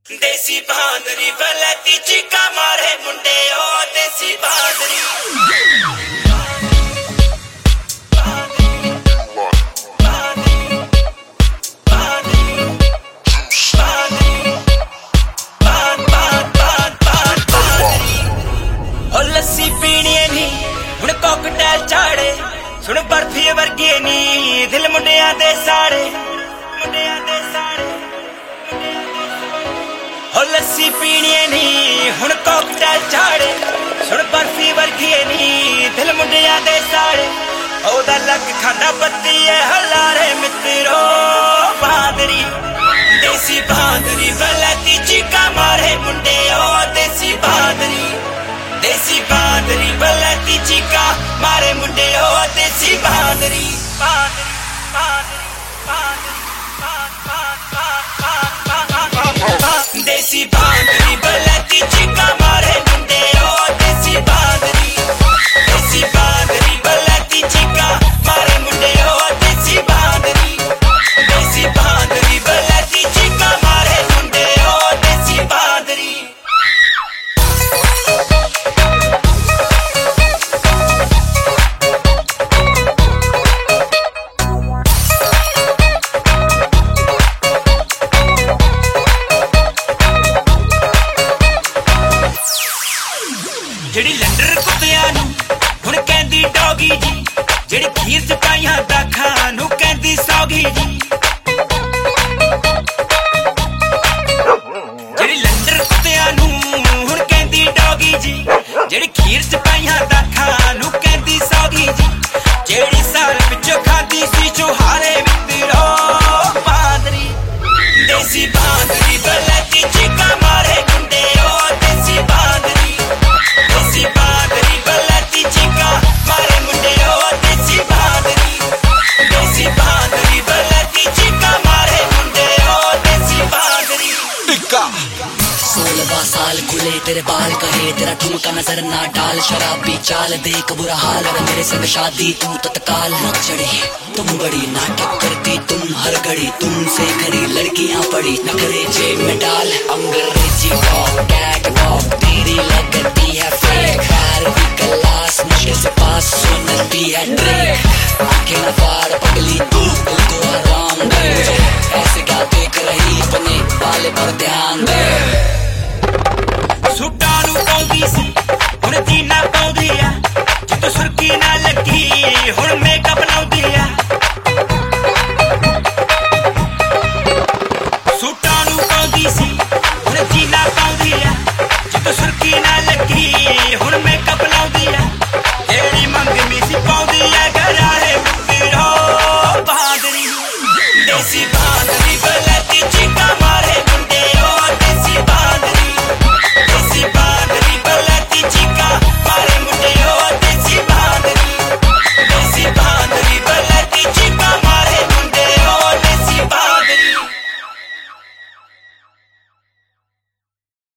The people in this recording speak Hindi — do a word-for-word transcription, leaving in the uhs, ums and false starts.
देसी बांदरी बलती चिका मारे मुंडे ओ देसी बांदरी लस्सी पीनी नी हुण कॉकटेल चाड़े सुन बर्फी वर्गी नी दिल मुंडिया दे साड़े मुंडिया दे साड़े हो लस्सी पीनी नी हुण कॉकटेल चाड़े सुन बर्फी वर्गी नी दिल मुंडिया दे साड़े ओदा लक खाना पत्ती है हलारे मित्रो बांदरी देसी बांदरी बलती चिका मारे मुंडे ओ देसी बांदरी देसी बांदरी बलती चिका मारे मुंडे ओ देसी बांदरी बांदरी बांदरी बांदरी देसी बांदरी बलती चिका मारे मुंडे ओ देसी बांदरी देसी बांदरी बलती चिका मारे मुंडे ओ देसी बांदरी देसी बांदरी बलती चिका मारे मुंडे ओ देसी बांदरी जेड़ी लंडर कुत्तियां नू हुण कहंदी डॉगी जी जेड़ी खीर च पाइयां दाखां नू कहंदी सौगी जी जेड़ी लंडर कुत्तियां नू हुण कहंदी डॉगी जी जेड़ी खीर च पाइयां दाखां नू कहंदी सौगी जी जेड़ी साल पिछो खादी सी चुहारे मित्रो बांदरी देसी बांदरी बलती चिका मारे मुंडे ओ देसी बांदरी देसी बांदरी बलती चिका मारे मुंडे ओ देसी बांदरी देसी बांदरी बलती चिका मारे मुंडे ओ देसी बांदरी टिक्का सोलहवां साल खुले तेरे बाल कहे तेरा ठुमका नजर ना डाल शराबी चाल देख बुरा हाल अगर मेरे संग शादी तू तत्काल न चढ़े तुम बड़ी नाटक करती तुम हर घड़ी तुमसे खरी लड़कियां पड़ी नखरे जेब में डाल अंग्रेजी